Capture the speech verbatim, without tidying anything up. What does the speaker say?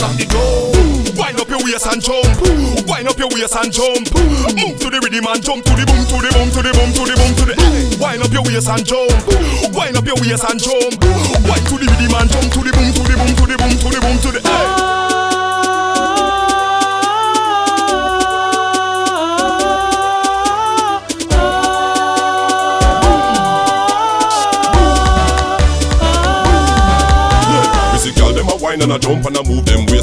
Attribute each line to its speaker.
Speaker 1: Rock the drum. Wind up your waist and jump. Wind up your waist and jump. Move to the rhythm and jump to the boom, to the boom, to the boom, to the boom, to the. Wind up your waist and jump. Wind up your waist and jump. Wind to the rhythm and jump to the boom, to the boom, to the boom, to the boom, to the. Wine and a jump and a move them waist.